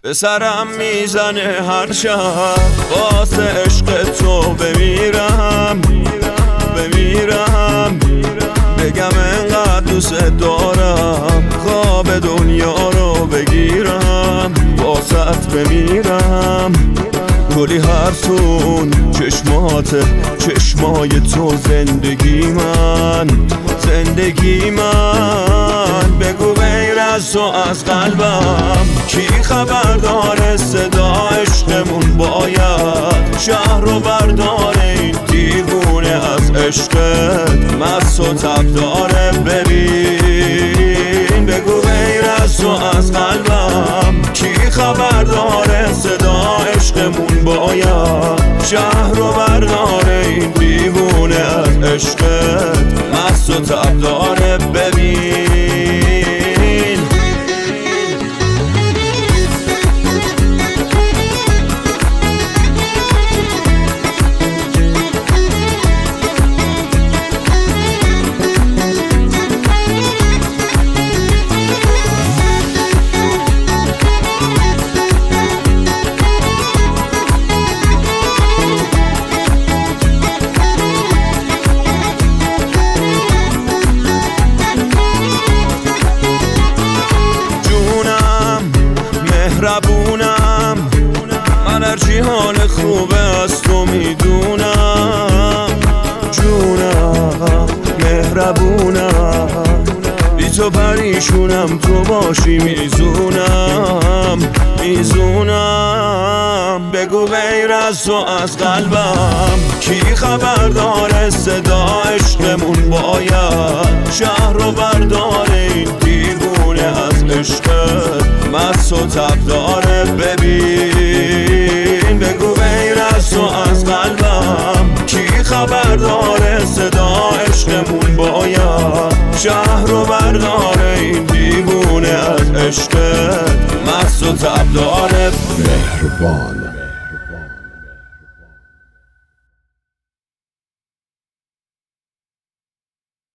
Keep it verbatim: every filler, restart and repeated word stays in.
به سرم میزنه هر شب واسه عشق تو بمیرم بمیرم بگم انقدر دوست دارم خواب دنیا رو بگیرم واسط بمیرم کلی حرفون چشمات چشمای تو زندگی من زندگی من بگو غیر از تو از قلبم کی خبر داره صدا عشقمون باید شهر رو برداره این دیوونه از عشقت مست و تب داره ببین بگو غیر از تو از قلبم کی خبر داره صدا عشقمون باید شهر رو برداره این دیوونه از عشقت مست و تب داره ببین مهربونم من هرچی حال خوبه از تو میدونم جونم مهربونم بی تو پریشونم تو باشی میزونم میزونم بگو غیر از تو از قلبم کی خبر داره صدا عشقمون باید شهر رو برداره این دیوونه از عشقت مست و تب داره ببین بگو غیر از تو از قلبم کی خبر داره صدا عشقمون باید شهر رو برداره این دیوونه از عشقت مست و تب داره مهربان